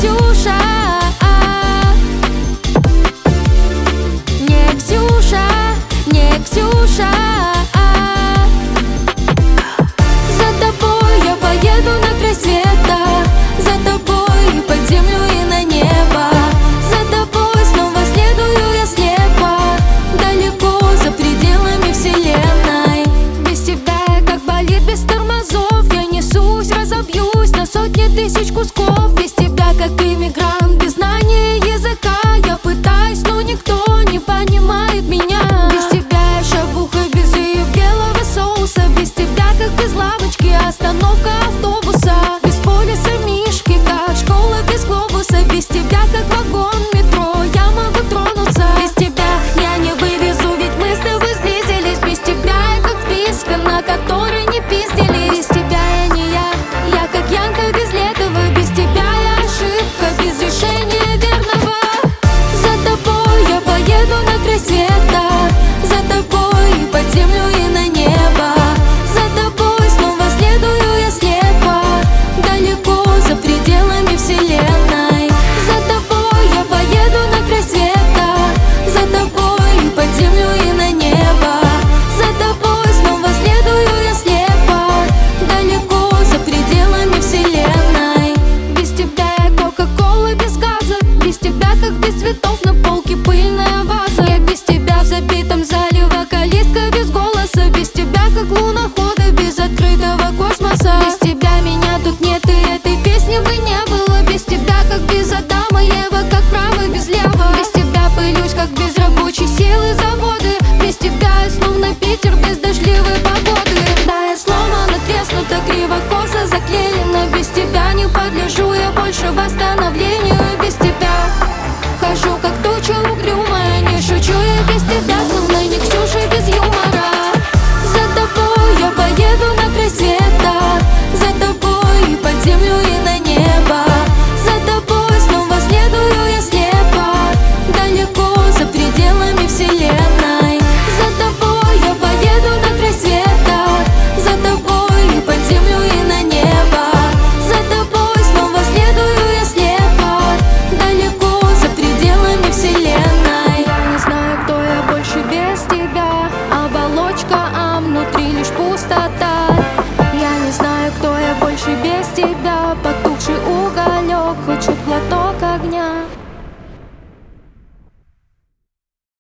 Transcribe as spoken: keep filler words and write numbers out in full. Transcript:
Ксюша, не Ксюша, не Ксюша. За тобой я поеду на край света, за тобой и под землю, и на небо. За тобой снова следую я слепо, далеко за пределами вселенной. Без тебя я как болид без тормозов, я несусь, разобьюсь на сотни тысяч кусков.